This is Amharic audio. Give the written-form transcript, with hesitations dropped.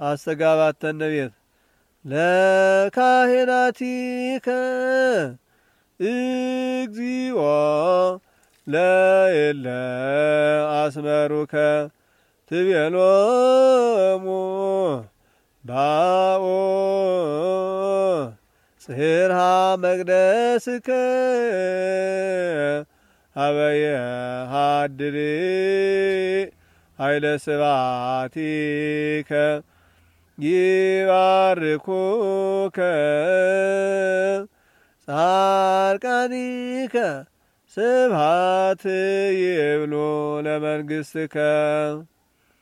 አስተጋባተነ ቤት ለካህናቲከ እግዚኦ ለእለ አስመሩከ ትቤሎሙ ባኦ ጽርሃ መቅደስከ አበየ ሃድሪ ኃይለ ስብሐቲከ ይባርኩከ ጻድቃኒከ ስብሐት ይብሉ ለመንግሥትከ